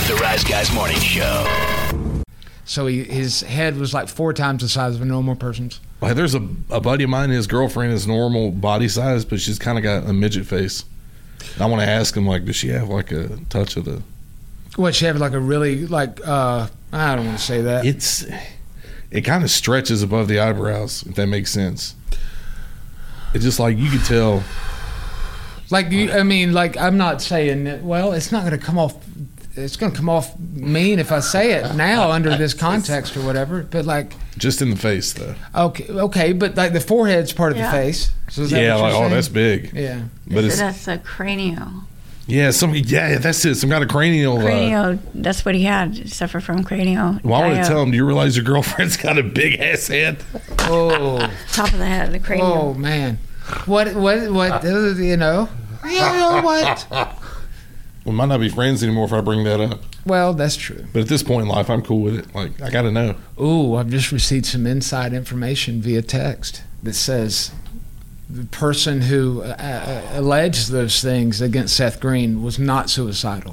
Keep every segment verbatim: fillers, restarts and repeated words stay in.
The Rise Guys Morning Show. So he, his head was like four times the size of a normal person's. Like, there's a, a buddy of mine, his girlfriend is normal body size, but she's kind of got a midget face. I want to ask him, like, does she have like a touch of the... What, she have like a really, like, uh, I don't want to say that. It's... It kind of stretches above the eyebrows, if that makes sense. It's just like, you could tell... Like, you, I mean, like, I'm not saying that, well, it's not going to come off... It's going to come off mean if I say it now under this context or whatever, but like... Just in the face, though. Okay, okay, but like the forehead's part of Yeah. the face. So is that Yeah, what like, you're oh, saying? that's big. Yeah. But it's... That's a cranial. Yeah, some, yeah, that's it. Some kind of cranial... Uh, Cranial, that's what he had, suffer from cranial. well, I want dio- to tell him, do you realize your girlfriend's got a big-ass head? Oh. Top of the head, the cranial. Oh, man. What, what, what, uh, you know? You know what? We might not be friends anymore if I bring that up. Well, that's true. But at this point in life, I'm cool with it. Like, I got to know. Ooh, I've just received some inside information via text that says the person who uh, uh, alleged those things against Seth Green was not suicidal,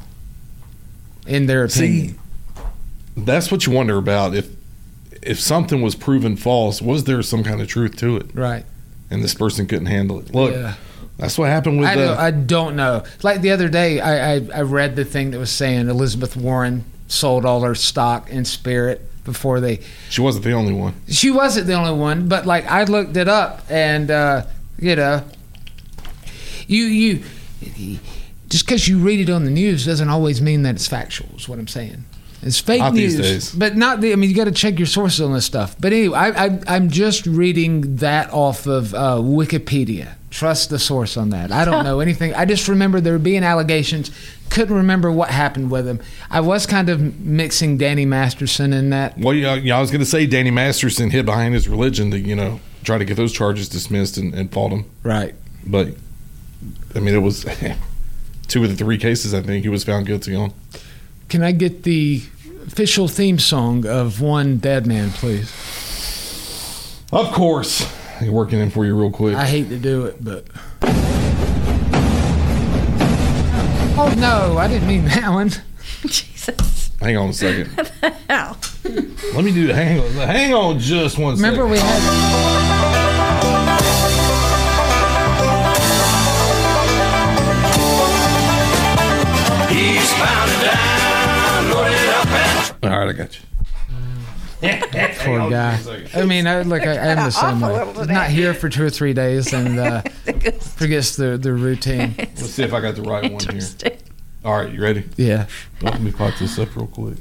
in their opinion. See, that's what you wonder about. If if something was proven false, was there some kind of truth to it? Right. And this person couldn't handle it. Look, Yeah. that's what happened with... I don't, Uh, I don't know. Like the other day, I, I, I read the thing that was saying Elizabeth Warren sold all her stock in Spirit before they... she wasn't the only one. She wasn't the only one, but like I looked it up, and uh, you know, you you just because you read it on the news doesn't always mean that it's factual. Is what I'm saying. It's fake Not news, these days. but not. The, I mean, you got to check your sources on this stuff. But anyway, I, I, I'm just reading that off of uh, Wikipedia. Trust the source on that. I don't know anything. I just remember there being allegations. Couldn't remember what happened with him. I was kind of mixing Danny Masterson in that. Well, yeah, yeah I was going to say Danny Masterson hid behind his religion to, you know, try to get those charges dismissed and, and fought him. Right. But, I mean, it was two of the three cases, I think, he was found guilty on. Can I get the official theme song of One Dead Man, please? Of course. I'm working in for you real quick. I hate to do it, but... Oh, no, I didn't mean that one. Jesus. Hang on a second. What the hell? Let me do hang on. Hang on just one second. Remember we had... He's bound and down, loaded up and... All right, I got you. Poor guy. I mean, I, like, I, I am the same way. He's not here for two or three days and uh, forgets the, the routine. Let's see if I got the right one here. Interesting. All right, you ready? Yeah. Let me pop this up real quick.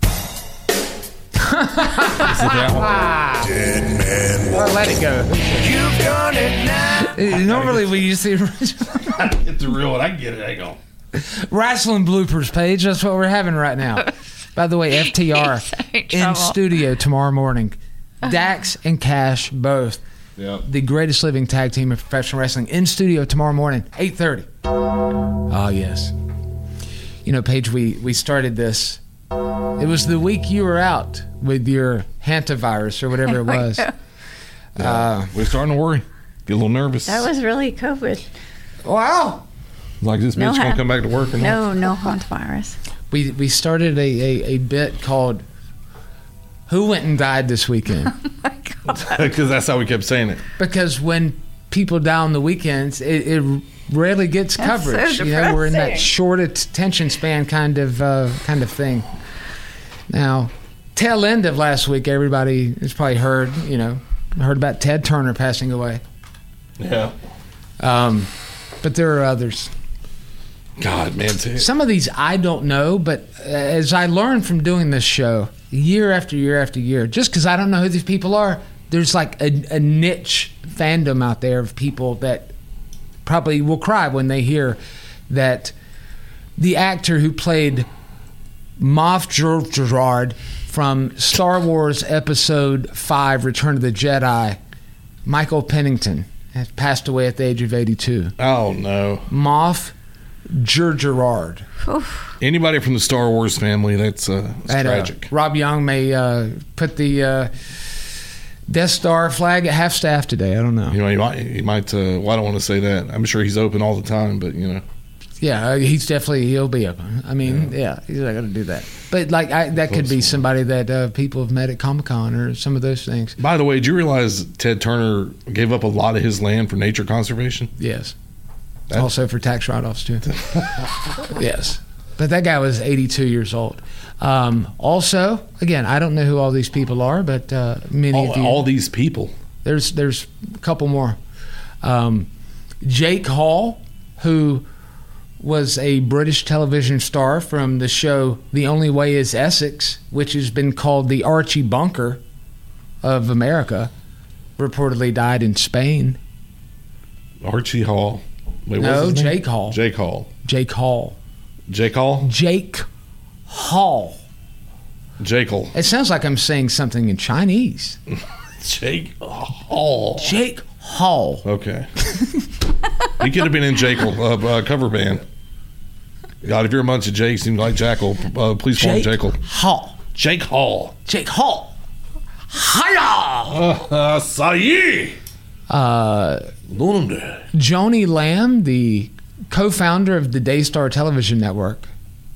Is it that one? I'll let it go. You've done it now. Uh, Normally we use the original I get the real one. I get it. Hang on. wrestling bloopers page. That's what we're having right now. By the way, F T R in in trouble. studio tomorrow morning. Dax and Cash both. Yeah. The greatest living tag team in professional wrestling in studio tomorrow morning, eight thirty. Oh, yes. You know, Paige, we, we started this. It was the week you were out with your hantavirus or whatever it was. Uh, We're starting to worry. Get a little nervous. That was really COVID. wow. like this No bitch gonna ha- come back to work or not? No, no hantavirus. We we started a, a, a bit called Who Went and Died This Weekend? Oh my God. Because that's how we kept saying it. Because when people die on the weekends, it, it rarely gets That's coverage. so you know, we're in that depressing. short attention span kind of uh, kind of thing. Now, tail end of last week, everybody has probably heard, you know, heard about Ted Turner passing away. Yeah. Um, but there are others. God, man. T- Some of these I don't know, but as I learned from doing this show year after year after year, just because I don't know who these people are, there's like a, a niche fandom out there of people that probably will cry when they hear that the actor who played Moff Gideon from Star Wars Episode five, Return of the Jedi, Michael Pennington, has passed away at the age of eighty-two. oh, no. Moff Gideon. Anybody from the Star Wars family, that's, uh, that's And, uh, tragic. Rob Young may uh, put the uh, Death Star flag at half staff today. I don't know. You know, he might, he might uh, well, I don't want to say that. I'm sure he's open all the time, but, you know. Yeah, uh, he's definitely he'll be up. I mean, yeah, yeah he's not going to do that. But like I, that could be somebody that uh, people have met at Comic-Con or some of those things. By the way, did you realize Ted Turner gave up a lot of his land for nature conservation? Yes. That's- also for tax write-offs too. Yes. But that guy was eighty-two years old. Um, also, again, I don't know who all these people are, but uh, many All, of you. all these people. There's there's a couple more. Um, Jake Hall, who was a British television star from the show The Only Way is Essex, which has been called the Archie Bunker of America, reportedly died in Spain. Archie Hall. Wait, what's No, his name? Jake Hall. Jake Hall. Jake Hall. Jake Hall? Jake Hall. Jake Hall. It sounds like I'm saying something in Chinese. Jake Hall. Jake Hall. Okay. He could have been in Jekyll, uh, uh, cover band. God, if you're a bunch of Jakes and you like Jackal, uh, please call him Jake Jekyll. Hall. Jake Hall. Jake Hall. Hiya! Uh, Sayi. Uh, Joni Lamb, the co-founder of the Daystar Television Network,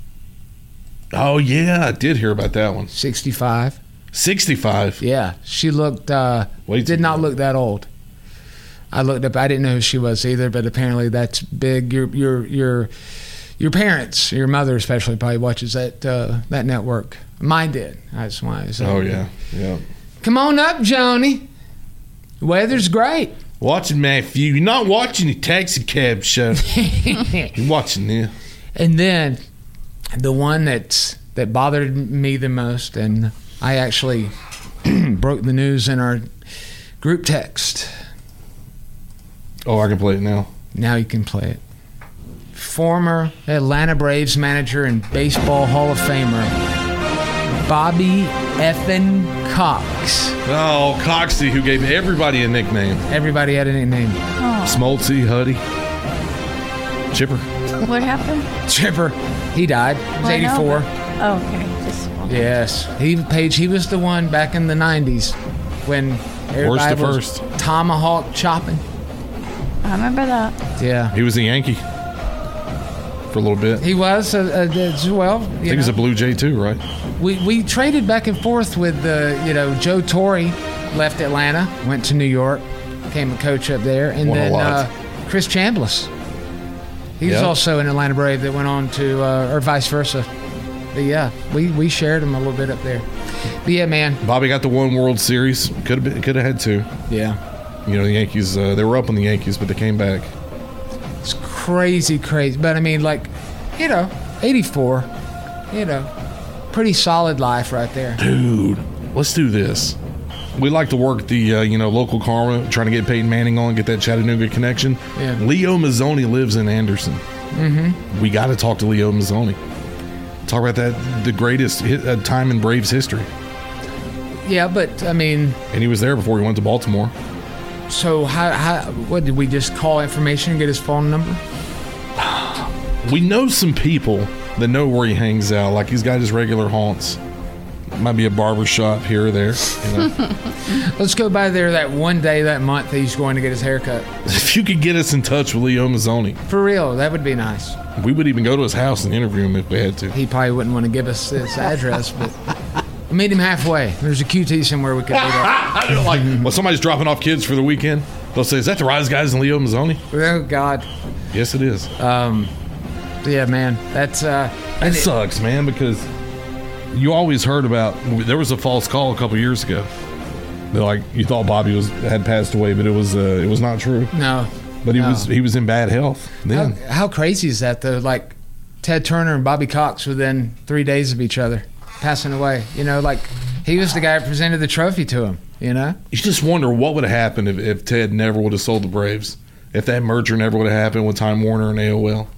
Oh, yeah, I did hear about that one. sixty-five. sixty-five. Yeah, she looked, uh, Way did too not young. look that old. I looked up, I didn't know who she was either, but apparently that's big. Your your your your parents, your mother especially, probably watches that uh, that network. Mine did. That's why. I said, Oh, yeah. Yeah. Come on up, Joni. Weather's great. Watching Matthew. You're not watching the taxi cab show. You're watching this. And then the one that's that bothered me the most, and I actually broke the news in our group text. Oh, I can play it now. Now you can play it. Former Atlanta Braves manager and Baseball Hall of Famer Bobby effin Cox. Oh, Coxie, who gave everybody a nickname. Everybody had a nickname. Oh, Smoltzy, Huddy, Chipper. what happened? Chipper. He died. He was Well, I know, eighty-four. but- Oh, okay. Just Yes. He Page. He was the one back in the nineties when everybody to was first. tomahawk chopping. I remember that. Yeah. He was a Yankee for a little bit. He was uh, uh, as well. I You think he was know. a Blue Jay too, right? We we traded back and forth with the you know Joe Torre left Atlanta, went to New York, became a coach up there, and Won a then lot. uh, Chris Chambliss. He was Yeah. also an Atlanta Brave that went on to uh, or vice versa. But yeah, we, we shared him a little bit up there. But yeah, man. Bobby got the one World Series. Could have been, could have had two. Yeah, You know, the Yankees. Uh, they were up on the Yankees, but they came back. it's crazy, crazy. But I mean, like, you know, eighty-four. You know, pretty solid life right there. Dude, let's do this. We like to work the uh, you know local karma, trying to get Peyton Manning on, get that Chattanooga connection. Yeah. Leo Mazzoni lives in Anderson. Mm-hmm. We got to talk to Leo Mazzoni. Talk about that, the greatest hit, uh, time in Braves history. Yeah, but I mean, And he was there before he went to Baltimore. so how how what did we just call information and get his phone number? We know some people that know where he hangs out. Like he's got his regular haunts. Might be a barber shop here or there. You know? Let's go by there that one day that month that he's going to get his hair cut. If you could get us in touch with Leo Mazzoni, For real, that would be nice. we would even go to his house and interview him if we had to. He probably wouldn't want to give us his address, but we'll meet him halfway. There's a Q T somewhere we could meet up. I don't like when somebody's dropping off kids for the weekend. They'll say, "Is that the Rise Guys and Leo Mazzoni?" Oh God, Yes, it is. um, yeah, man, that's uh, That and it- sucks, man, because you always heard about. There was a false call a couple years ago. They're like you thought Bobby was had passed away, but it was uh, it was not true. no. But he no. was he was in bad health How, then. how crazy is that though? Like Ted Turner and Bobby Cox within three days of each other passing away. You know, like he was the guy who presented the trophy to him. You know. You just wonder what would have happened if, if Ted never would have sold the Braves, if that merger never would have happened with Time Warner and A O L.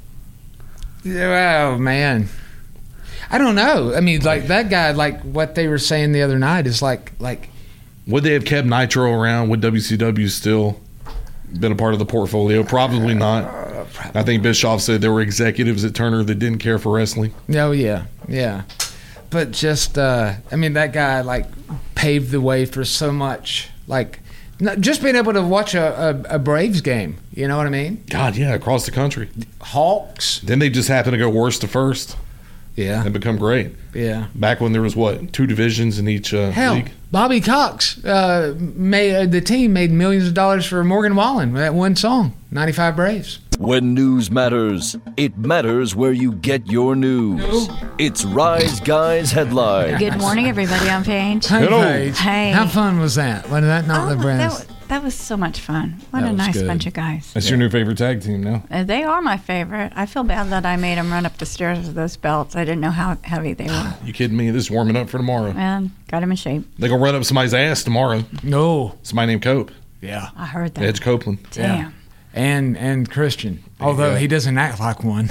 Oh man, I don't know. I mean, like that guy, like what they were saying the other night is like, like Would they have kept Nitro around? Would W C W still been a part of the portfolio? Probably not. I think Bischoff said there were executives at Turner that didn't care for wrestling. oh yeah, yeah. But just, uh, I mean, that guy like paved the way for so much. Like No, just being able to watch a, a, a Braves game. You know what I mean? God, yeah, across the country. Hawks. Then they just happen to go worst to first Yeah. and become great. Yeah. Back when there was, what, two divisions in each uh, Hell, league? Bobby Cox uh, made uh, the team made millions of dollars for Morgan Wallen with that one song, ninety-five Braves. When news matters, it matters where you get your news. It's Rise Guys Headline. Good morning, everybody. I'm Paige. Hey, Hello. Paige. Hey. How fun was that? Was that not Oh, the that, best? wa- that was so much fun. What That a was nice good. bunch of guys. That's your new favorite tag team now. Uh, they are my favorite. I feel bad that I made them run up the stairs with those belts. I didn't know how heavy they were. You kidding me? This is warming up for tomorrow. And got them in shape. They gonna run up somebody's ass tomorrow. No. Somebody named Cope. Yeah. I heard that. Edge Copeland. Damn. Yeah. And and Christian, although go. he doesn't act like one.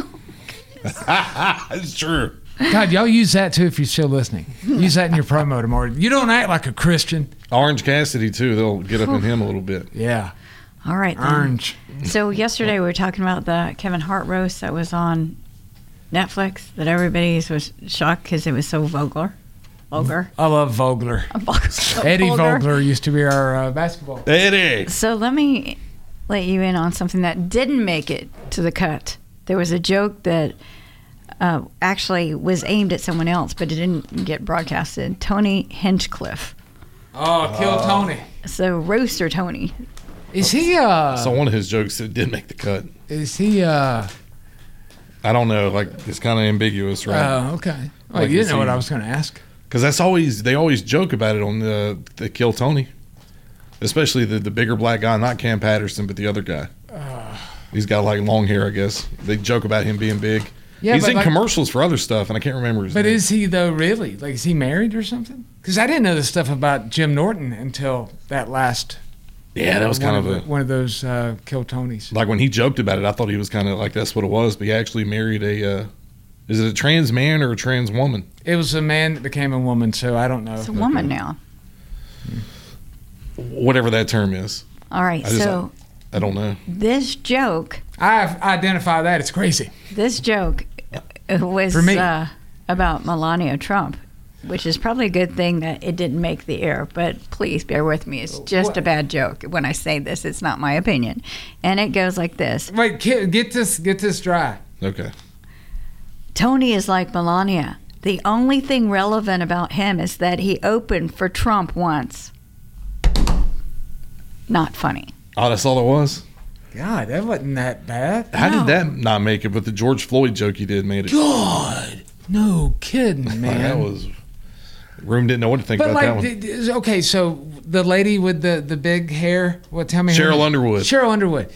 That's true. God, y'all use that too if you're still listening. Use that in your promo tomorrow. You don't act like a Christian. Orange Cassidy, too. They'll get up in him a little bit. Yeah. All right. Then. Orange. So yesterday we were talking about the Kevin Hart roast that was on Netflix that everybody was shocked because it was so vulgar. Vulgar. I love Vogler. So Eddie vulgar. Vogler used to be our uh, basketball. Eddie. So let me let you in on something that didn't make it to the cut. There was a joke that uh, actually was aimed at someone else, but it didn't get broadcasted. Tony Hinchcliffe. Oh, kill Tony. So Roaster Tony. Is he uh So one of his jokes that did make the cut. is he uh I don't know. Like, it's kind of ambiguous, right? oh okay. Oh, Like, you is didn't know what he- I was gonna ask. Because that's always, they always joke about it on the, the Kill Tony. Especially the, the bigger black guy, not Cam Patterson, but the other guy. He's got like long hair, I guess. They joke about him being big. Yeah, He's but in like- commercials for other stuff, and I can't remember his But name. is he though really? Like is he married or something? Because I didn't know the stuff about Jim Norton until that last Yeah, that was one kind of the- a... one of those uh Kill Tonys. Like when he joked about it, I thought he was kind of like that's what it was, but he actually married a... Uh, is it a trans man or a trans woman? It was a man that became a woman, so I don't know. It's a woman now. Whatever that term is. All right. I just- So I don't know. this joke, I identify that. It's crazy. this joke uh, was For me. Uh, about Melania Trump, which is probably a good thing that it didn't make the air. But please bear with me. It's just What? a bad joke. When I say this, it's not my opinion. And it goes like this. Wait, get, get this get this dry. Okay. Tony is like Melania. The only thing relevant about him is that he opened for Trump once. Not funny. Oh, that's all it was? God, that wasn't that bad. How No. did that not make it? But the George Floyd joke he did made it. God, no kidding, man. That was... Room didn't know what to think But about that like, one. d- d- okay, so the lady with the, the big hair, what? Tell me. her Cheryl name. Underwood. Cheryl Underwood.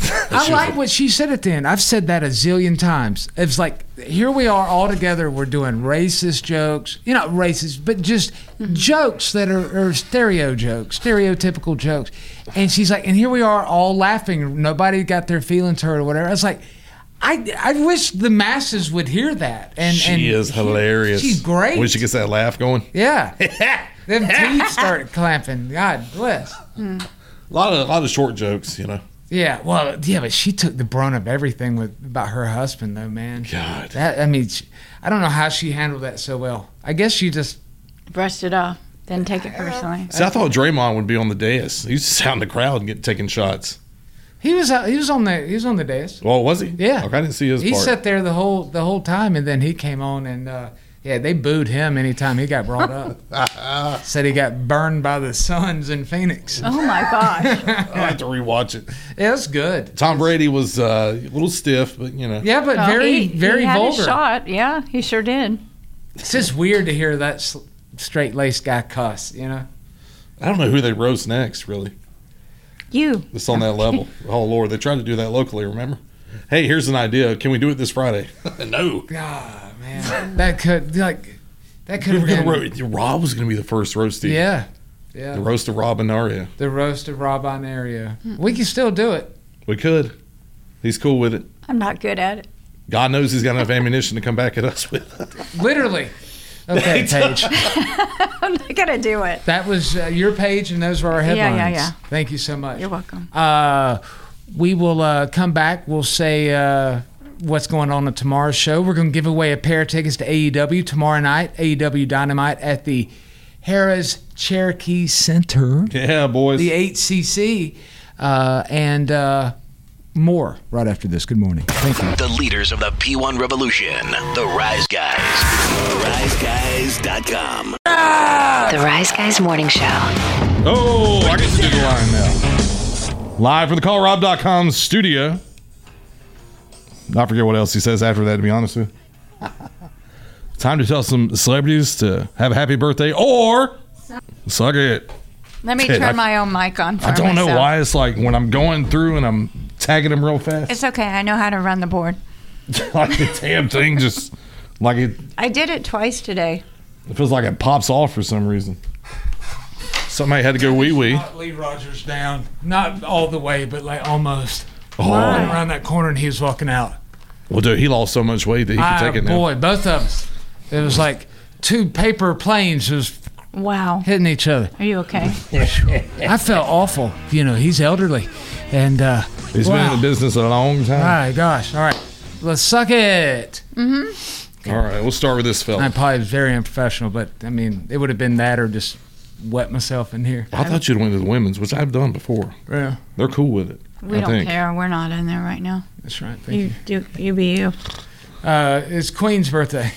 I She like was- what she said at the end. I've said that a zillion times. It's like here we are all together. We're doing racist jokes. You know, racist, but just jokes that are, are stereo jokes, stereotypical jokes. And she's like, and here we are all laughing. Nobody got their feelings hurt or whatever. I was like, I, I wish the masses would hear that. And She and is hilarious. She's great. When she gets that laugh going. Yeah. Them teeth start clamping. God bless. A lot of a lot of short jokes, you know. Yeah, well, yeah, but she took the brunt of everything with about her husband, though, man. God. That I mean, she, I don't know how she handled that so well. I guess she just Brushed it off. Didn't take it personally. See, I thought Draymond would be on the dais. He used to sound the crowd and get taking shots. he was uh, he was on the he was on the dais. Well, was he? Yeah, Okay, I didn't see his He part. sat there the whole the whole time, and then he came on, and uh, yeah, they booed him anytime he got brought up. Said he got burned by the Suns in Phoenix. Oh my gosh. I'll have to rewatch it. Yeah, it was good. Tom Brady was uh, a little stiff, but you know. Yeah, but Well, very he, very he had vulgar. his shot. Yeah, he sure did. It's just weird to hear that s- straight laced guy cuss. You know. I don't know who they roast next, really. You. It's on that level. Oh, Lord. They tried to do that locally, remember? Hey, here's an idea. Can we do it this Friday? No. God, man, that could like that could We have were been. gonna ro- Rob was going to be the first roasty. Yeah, yeah. The roast of Rob Anario. The roast of Rob Anario. We can still do it. We could. He's cool with it. I'm not good at it. God knows he's got enough ammunition to come back at us with. Literally. Okay, Paige. I'm not going to do it. That was uh, your page, and those were our Yeah, headlines. yeah, yeah. Thank you so much. You're welcome. Uh, we will uh, come back. We'll say uh, what's going on at tomorrow's show. We're going to give away a pair of tickets to A E W tomorrow night, A E W Dynamite at the Harrah's Cherokee Center, Yeah, boys. the H C C, uh, and uh, more right after this. Good morning. Thank you. The leaders of the P one revolution, the Rise Guys. rise guys dot com. The Rise Guys Morning Show. Oh, I get to do the line now. Live from the call rob dot com studio. I forget what else he says after that, to be honest with you. Time to tell some celebrities to have a happy birthday or suck it. Let me Shit, turn I- my own mic on for I don't know myself. why it's like when I'm going through and I'm tagging them real fast, It's okay. I know how to run the board. like the damn thing just like it, I did it twice today. it feels like it pops off for some reason. Somebody had to go wee wee. Not Lee Rogers down. Not all the way, but like almost. Oh. Went around that corner and he was walking out. Well, dude, he lost so much weight that he could Ah, take it now. boy, both of us. It was like two paper planes was Wow. hitting each other. Are you okay? I felt awful. You know, he's elderly. And, uh, He's wow. been in the business a long time. My gosh. All right. Let's suck it. All right, we'll start with this fella. I probably was very unprofessional, but I mean, it would have been that or just wet myself in here. I thought you'd went to the women's, which I've done before. Yeah. They're cool with it. We I don't think. care. We're not in there right now. That's right. Thank you. You do. You be you. Uh, it's Queen's birthday.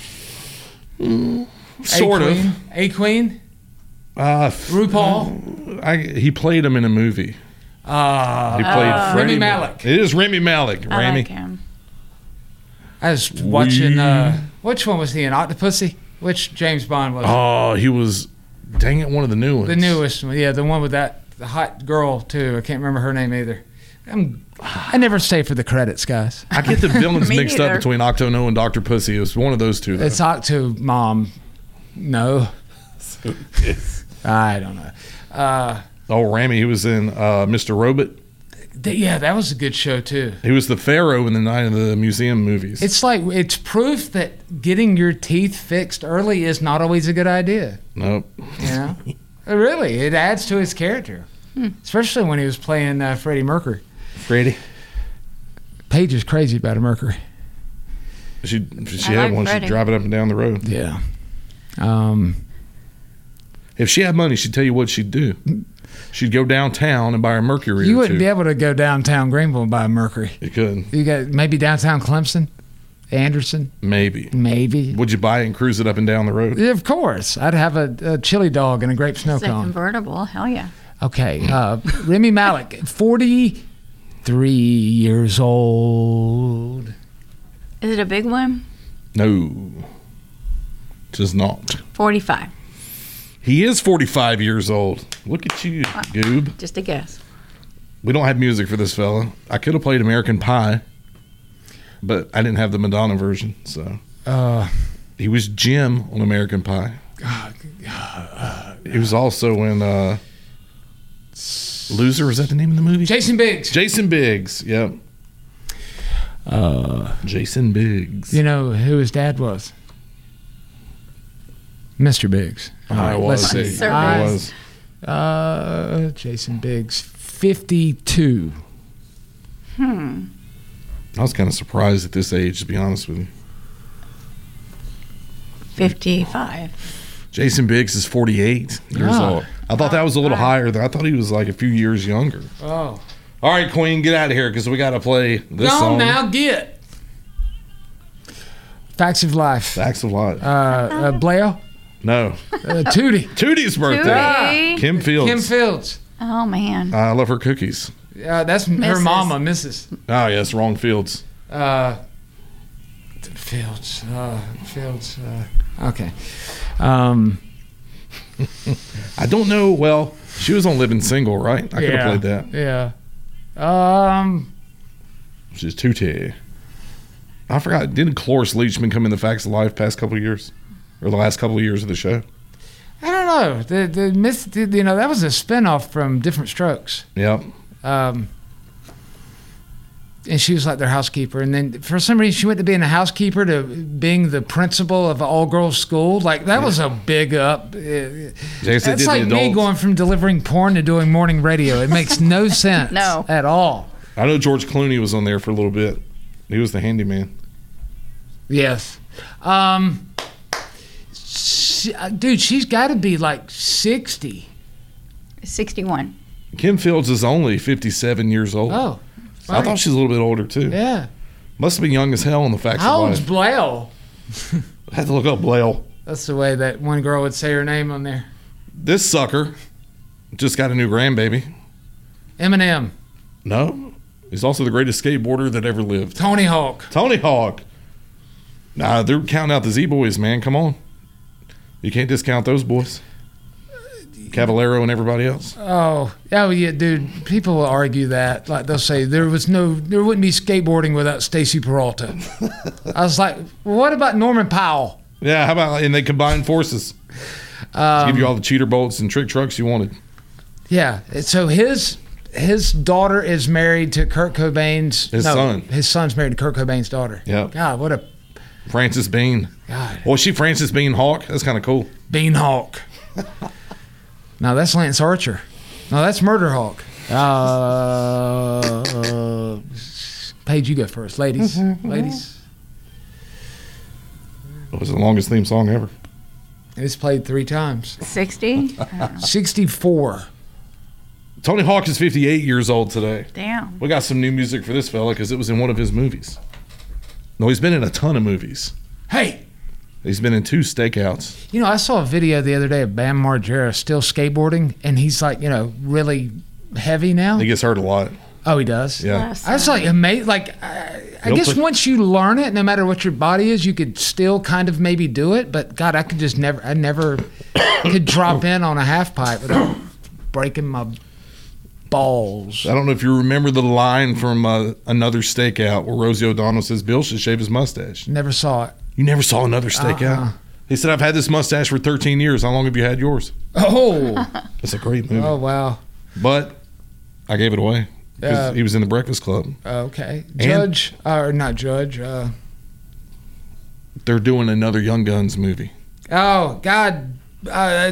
Sort a of. Queen? A Queen? Uh, RuPaul? I, he played him in a movie. Uh, He played Freddie Rami Ma- Malek. It is Remy Malik. I Rami. like him. I was watching, uh, which one was he in? Octopussy? Which James Bond was it? Oh, he was. Dang it, one of the new ones. The newest one. Yeah, the one with that the hot girl, too. I can't remember her name either. I'm, I never stay for the credits, guys. I get the villains Me mixed neither. up between Octono and Doctor Pussy. It was one of those two. Though. It's Octo Mom. No. I don't know. Uh, Oh, Rami, he was in uh, Mister Robot. th- yeah, that was a good show, too. He was the Pharaoh in the Night of the Museum movies. It's like, it's proof that getting your teeth fixed early is not always a good idea. nope. You know? Really, it adds to his character. Especially when he was playing uh, Freddie Mercury. Freddie. Paige is crazy about a Mercury. She, if she I had like one, Freddie. she'd drive it up and down the road. Yeah. Um, If she had money, she'd tell you what she'd do. She'd go downtown and buy a Mercury. you or wouldn't two. be able to go downtown Greenville and buy a Mercury. You could. You got maybe downtown Clemson, Anderson, Maybe. maybe. Would you buy it and cruise it up and down the road? Yeah, of course, I'd have a, a chili dog and a grape snow It's a cone. convertible. Hell yeah. Okay, uh, Remy Malik, forty-three years old. Is it a big one? No. Just not. Forty-five. He is forty-five years old. Look at you, goob. Just a guess. We don't have music for this fella. I could have played American Pie, but I didn't have the Madonna version, so. Uh, He was Jim on American Pie. He was also in uh, Loser. Was that the name of the movie? Jason Biggs. Jason Biggs. Yep. Uh, Jason Biggs. you know who his dad was? Mister Biggs. All I right, was. let's see. Sir I Biggs. was. Uh, Jason Biggs, fifty-two. Hmm. I was kind of surprised at this age, to be honest with you. Fifty-five. Jason Biggs is forty-eight years Ah. old. I thought that was a little higher. Than, I thought he was like a few years younger. Oh. All right, Queen, get out of here because we got to play this Go song. now, get. Facts of Life. Facts of Life. Uh, uh, Blair. no. Uh, Tootie. Tootie's birthday. Tootie. Kim Fields. Kim Fields. Oh man. I love her cookies. Uh, that's her Missus mama, Missus Oh, yes, wrong Fields. Uh, Fields. Uh, Fields. Uh, okay. Um, I don't know. Well, she was on Living Single, right? I could yeah, have played that. Yeah. Um, She's Tootie. I forgot. Didn't Cloris Leachman come in the Facts of Life past couple of years? Or the last couple of years of the show? I don't know. The the miss. The, you know that was a spinoff from Different Strokes. Yep. Um, and she was like their housekeeper. And then for some reason, she went to being a housekeeper to being the principal of an all-girls school. Like, that was a big up. Uh, Guess they That's did like the me adults. going from delivering porn to doing morning radio. It makes no sense No. at all. I know George Clooney was on there for a little bit. He was the handyman. Yes. Um, s- she, uh, dude, she's got to be like sixty. sixty-one. Kim Fields is only fifty-seven years old. Oh, I thought she was a little bit older too. yeah. Must have been young as hell on the facts How of old's life. Blair? I had to look up Blair. That's the way that one girl would say her name on there. This sucker just got a new grandbaby. Eminem, No, he's also the greatest skateboarder that ever lived. Tony Hawk. Tony Hawk. Nah, they're counting out the Z Boys, man. Come on. You can't discount those boys. Caballero and everybody else. Oh, oh yeah, dude. People will argue that. Like they'll say there was no, there wouldn't be skateboarding without Stacy Peralta. I was like, well, what about Norman Powell? Yeah, how about, and they combined forces. Um, Give you all the cheater bolts and trick trucks you wanted. Yeah. So his his daughter is married to Kurt Cobain's His no, son. His son's married to Kurt Cobain's daughter. Yep. God, what a Frances Bean. God. Well, she Frances Bean Hawk. That's kind of cool. Bean Hawk. No, that's Lance Archer. No, that's Murder Hawk. Uh, uh, Paige, you go first, ladies. Ladies. It was the longest theme song ever. It's played three times. sixty? sixty-four. Tony Hawk is fifty-eight years old today. Damn. We got some new music for this fella because it was in one of his movies. No, he's been in a ton of movies. Hey, He's been in two stakeouts. you know, I saw a video the other day of Bam Margera still skateboarding, and he's like, you know, really heavy now. He gets hurt a lot. Oh, he does? Yeah. Yes. I was like amazed. Like, I, I He'll guess put- once you learn it, no matter what your body is, you could still kind of maybe do it. But God, I could just never, I never could drop in on a half pipe without breaking my balls. I don't know if you remember the line from uh, Another Stakeout where Rosie O'Donnell says Bill should shave his mustache. Never saw it. You never saw Another Stakeout? Uh-uh. He said, I've had this mustache for thirteen years. How long have you had yours? Oh, It's a great movie. oh wow. But I gave it away because Yeah. he was in the Breakfast Club. Okay, Judge or not Judge? Uh, They're doing another Young Guns movie. oh God. Uh,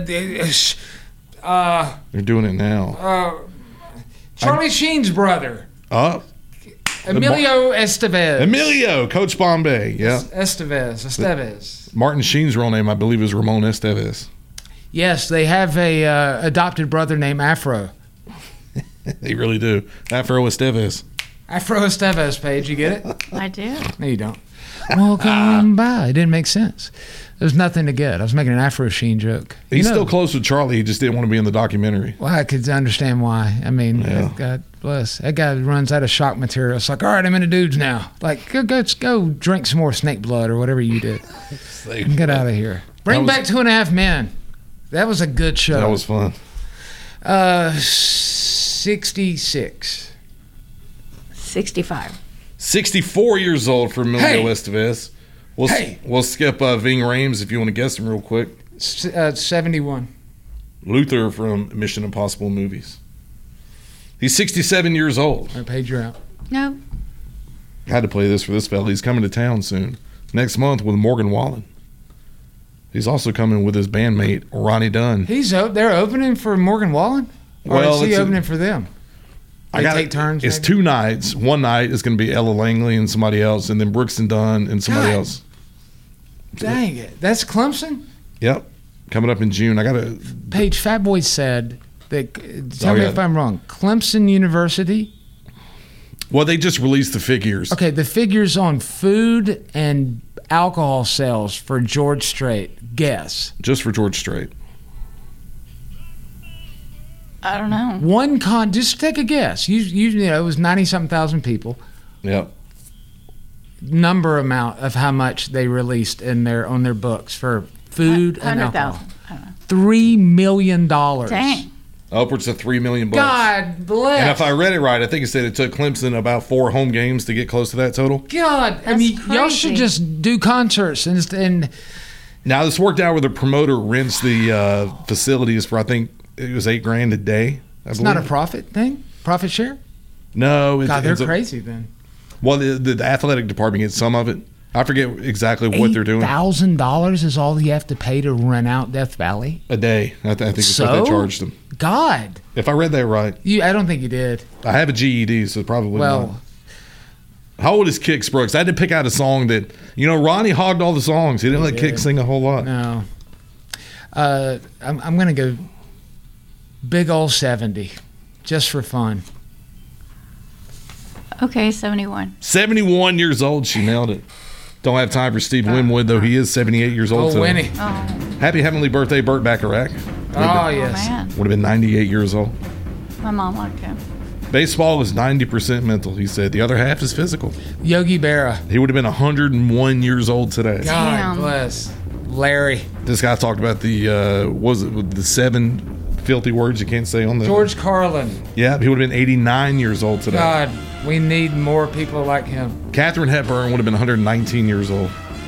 uh, They're doing it now. uh, Charlie Sheen's brother, Oh, Emilio Estevez. Emilio, Coach Bombay. Yeah. Estevez. Estevez. Martin Sheen's real name, I believe, is Ramon Estevez. Yes, they have a uh, adopted brother named Afro. They really do. Afro Estevez. Afro Estevez, Paige. You get it? I do. No, you don't. Welcome by. It didn't make sense. There's nothing to get. I was making an Afro Sheen joke. You He's know- still close with Charlie. He just didn't want to be in the documentary. Well, I could understand why. I mean, Yeah. God bless. That guy runs out of shock material. It's like, all right, I'm into dudes now. Like, go, go, let's go drink some more snake blood or whatever you did. And get out of here. Bring That was- back Two and a Half Men. That was a good show. That was fun. uh, sixty-six. sixty-five. sixty-four years old for Emilio Hey. Estevez. We'll, Hey. we'll skip uh, Ving Rhames if you want to guess him real quick. S- uh, seventy-one. Luther from Mission Impossible movies. He's sixty-seven years old. All right, Paige, you're out. No. Had to play this for this fella. He's coming to town soon. Next month with Morgan Wallen. He's also coming with his bandmate, Ronnie Dunn. He's op- they're opening for Morgan Wallen? Or Well, is he it's a- opening for them? They I got take turns, It's maybe? two nights. One night is going to be Ella Langley and somebody else, and then Brooks and Dunn and somebody God. else. Dang it. That's Clemson? Yep. Coming up in June. I got to. Paige, Fat Boy said that, tell Oh, me yeah. if I'm wrong, Clemson University. Well, they just released the figures. Okay, the figures on food and alcohol sales for George Strait. Guess. Just for George Strait. I don't know. One con, just take a guess. You, you, you know, it was ninety something thousand people. Yep. Number amount of how much they released in their on their books for food and Hundred alcohol. thousand. I don't know. Three million dollars. Dang. Upwards of three million bucks. God bless. And if I read it right, I think it said it took Clemson about four home games to get close to that total. God, I That's mean, y'all crazy. should just do concerts and and Now this worked out where the promoter rents the uh, facilities for I think it was eight grand a day. I it's not a believe. profit thing, profit share. No, it's, God, they're it's a- crazy then. well, the, the, the athletic department gets some of it. I forget exactly what they're doing. Thousand dollars is all you have to pay to rent out Death Valley. A day, I, th- I think is what So? they charged them. God, If I read that right, you. I don't think you did. I have a G E D, so probably Well, not. How old is Kix Brooks? I had to pick out a song that, you know, Ronnie hogged all the songs. He didn't let did. Kix sing a whole lot. no. Uh, I'm, I'm going to go big old seventy, just for fun. Okay, seventy-one. seventy-one years old. She nailed it. Don't have time for Steve Winwood, though he is seventy-eight years old Oh, today. Winnie. Oh, Happy heavenly birthday, Burt Bacharach. Oh, oh yes. man. Would have been ninety-eight years old. My mom liked him. Baseball is ninety percent mental, he said. The other half is physical. Yogi Berra. He would have been one hundred one years old today. God Damn. bless. Larry. This guy talked about the, uh, what was it, the seven filthy words you can't say on the... George Carlin. Yeah, he would have been eighty-nine years old today. God, we need more people like him. Katharine Hepburn would have been one hundred nineteen years old.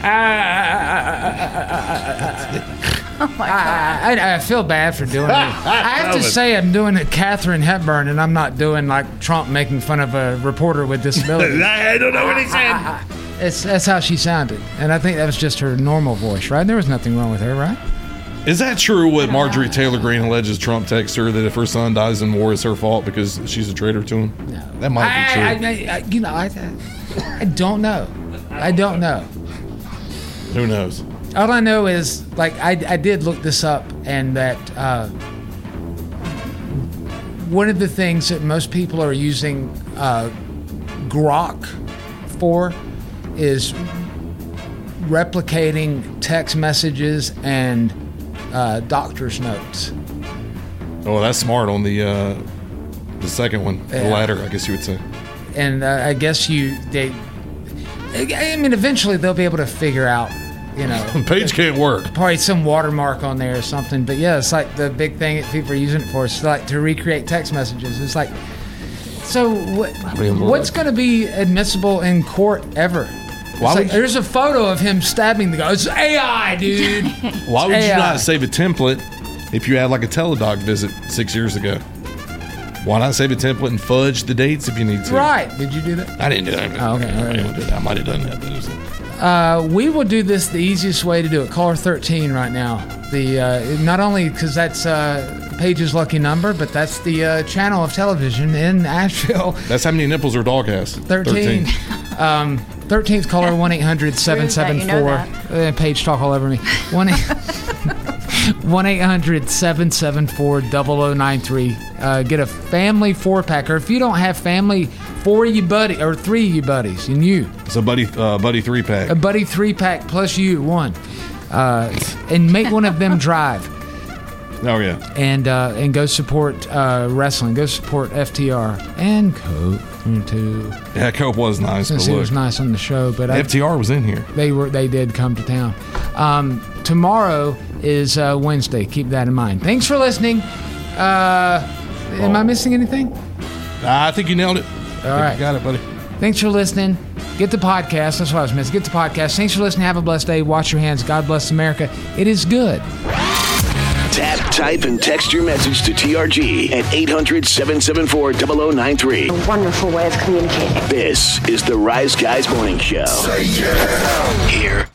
Oh my God. I, I, I feel bad for doing it. I have to say I'm doing a Katharine Hepburn, and I'm not doing like Trump making fun of a reporter with disabilities. I don't know what he said. It's, that's how she sounded, and I think that was just her normal voice, right? There was nothing wrong with her, right? Is that true what Marjorie Taylor Greene alleges Trump texts her, that if her son dies in war, it's her fault because she's a traitor to him? No. That might be true. I, I, I, I, you know, I, I don't know. I don't know. Who knows? All I know is, like, I, I did look this up, and that uh, one of the things that most people are using uh, Grok for is replicating text messages and uh, doctor's notes. Oh, that's smart on the uh, the second one, the Yeah. latter, I guess you would say. And uh, I guess you, they, I mean, eventually they'll be able to figure out, you know. Page can't work. Probably some watermark on there or something. But yeah, it's like the big thing that people are using it for. It's like to recreate text messages. It's like, so what, mean, what's going to be admissible in court ever? It's Why like, would you- there's a photo of him stabbing the guy. It's A I, dude. Why would It's you A I. not save a template if you had like a Teledog visit six years ago? Why not save a template and fudge the dates if you need to? Right. Did you do that? I didn't do that. Oh, okay. All I, right. didn't do that. I might have done that. But it was, Uh, we will do this the easiest way to do it. Caller thirteen right now. The uh, not only because that's uh, Paige's lucky number, but that's the uh, channel of television in Asheville. that's how many nipples her dog has. thirteen. Um, thirteenth caller, one eight hundred seven seven four. Uh, Paige talk all over me. one eight hundred seven seven four zero zero nine three. Uh, get a family four pack, or if you don't have family, four of you buddy or three of you buddies and you. So buddy, uh, buddy three pack. A buddy three pack plus you one, uh, and make one of them drive. Oh yeah. And uh, and go support uh, wrestling. Go support F T R and Cope too. Yeah, Cope was nice. Since But he was look, nice on the show, but I, F T R was in here. they were they did come to town. Um, tomorrow is uh, Wednesday. Keep that in mind. Thanks for listening. Uh, am I missing anything? I think you nailed it. All right. You got it, buddy. Thanks for listening. Get the podcast. That's what I was missing. Get the podcast. Thanks for listening. Have a blessed day. Wash your hands. God bless America. It is good. Tap, type, and text your message to T R G at eight hundred seven seven four zero zero nine three. A wonderful way of communicating. This is the Rise Guys Morning Show. Here